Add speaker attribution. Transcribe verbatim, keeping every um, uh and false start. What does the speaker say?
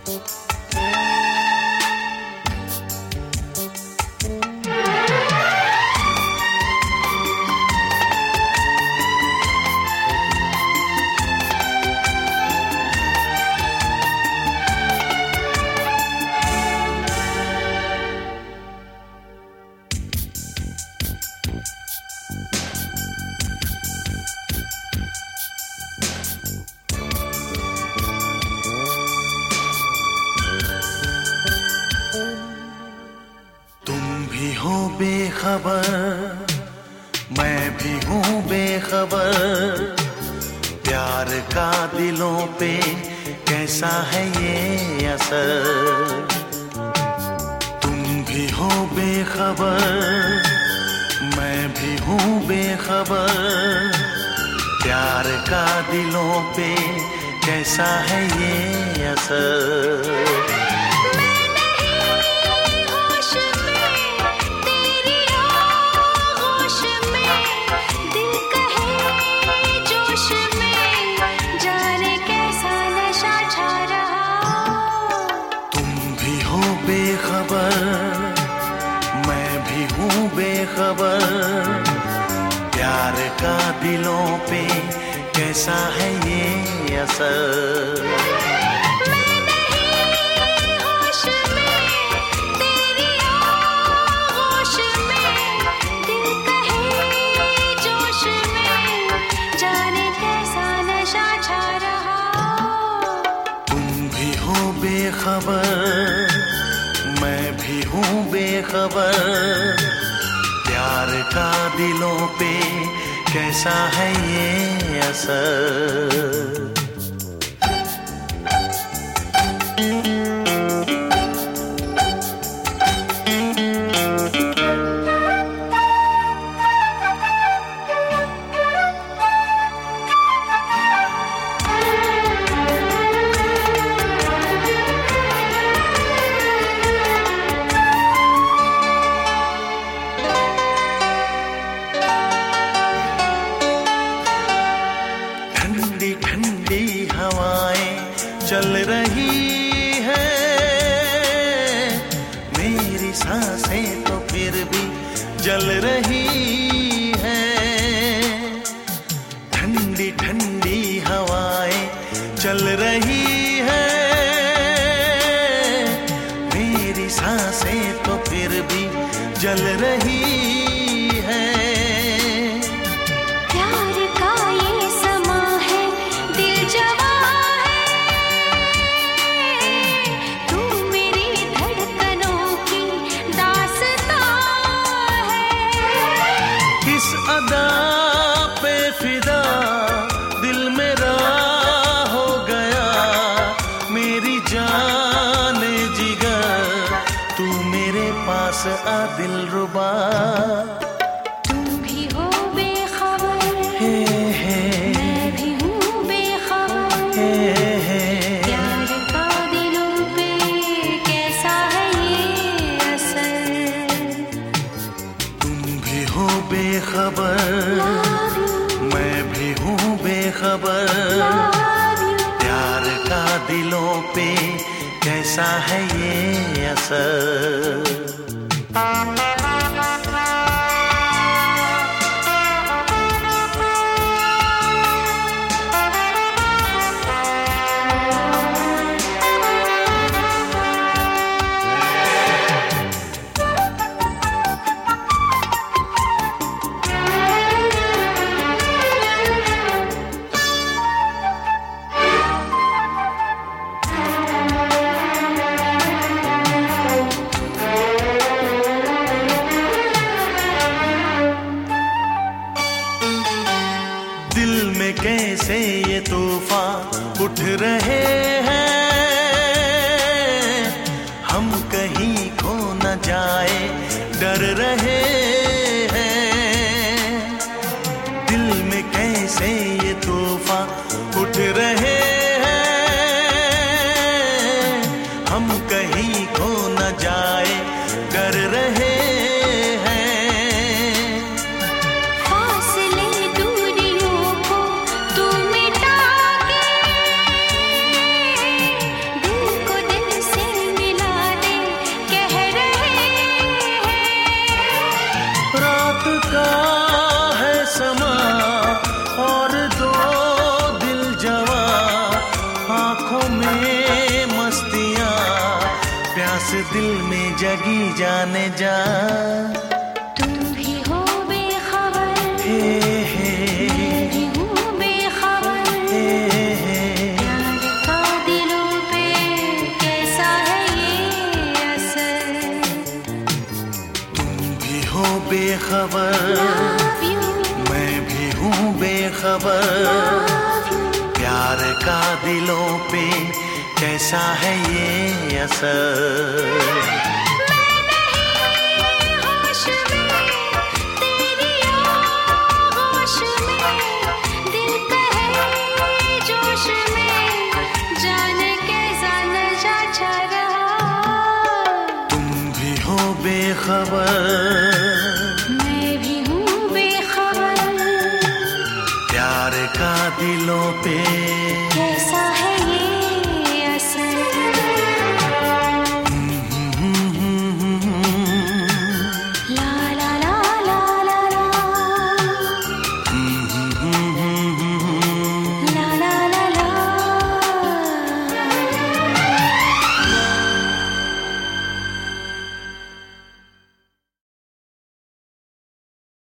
Speaker 1: बेखबर मैं भी हूँ बेखबर, प्यार का दिलों पे कैसा है ये असर। तुम भी हो बेखबर मैं भी हूँ बेखबर, प्यार का दिलों पे कैसा है ये असर। बेखबर मैं भी हूँ बेखबर, प्यार का दिलों पे कैसा है ये असर।
Speaker 2: मैं नहीं होश में तेरी आगोश में, दिल कहे जोश में, जाने कैसा नशा छा रहा।
Speaker 1: तुम भी हो बेखबर मैं भी हूँ बेखबर, प्यार का दिलों पे कैसा है ये असर। ठंडी ठंडी हवाएं चल रही है, मेरी सांसें तो फिर भी जल रही है। ठंडी ठंडी हवाएं चल रही है, मेरी सांसें तो फिर भी जल रही है। अदा पे फिदा दिल मेरा हो गया, मेरी जान जिगर तू मेरे पास आ दिलरुबा।
Speaker 2: तुम भी हो बेखबर
Speaker 1: हे हे
Speaker 2: मैं भी हूँ बेखबर,
Speaker 1: हे हे
Speaker 2: प्यार का दिलों पे कैसा है ये असर।
Speaker 1: तुम भी हो बेखबर मैं भी हूँ बेखबर, प्यार का दिलों पे कैसा है ये असर। दिल में कैसे ये तूफान उठ रहे हैं, हम कहीं खो न जाए डर रहे हैं। दिल में कैसे ये तूफान उठ रहे हैं, हम कहीं खो न जाए डर रहे हैं।
Speaker 2: दिल को दिल
Speaker 1: इस दिल में जगी जाने जा।
Speaker 2: तुम भी हो बेखबर,
Speaker 1: हे हे
Speaker 2: मैं भी हूँ बेखबर।
Speaker 1: हे हे
Speaker 2: प्यार का दिलों पे कैसा है ये असर।
Speaker 1: तुम भी हो बेखबर,
Speaker 2: Love you,
Speaker 1: मैं भी हूँ बेखबर।
Speaker 2: love you।
Speaker 1: प्यार का दिलों पे कैसा है ये असर।
Speaker 2: मैं नहीं होश में, तेरी आगोश में, दिल कहे जोश में, जाने कैसा नशा छा रहा।
Speaker 1: तुम भी हो बेखबर,
Speaker 2: मैं भी हूँ बेखबर।
Speaker 1: प्यार का दिलों पे
Speaker 2: कैसा है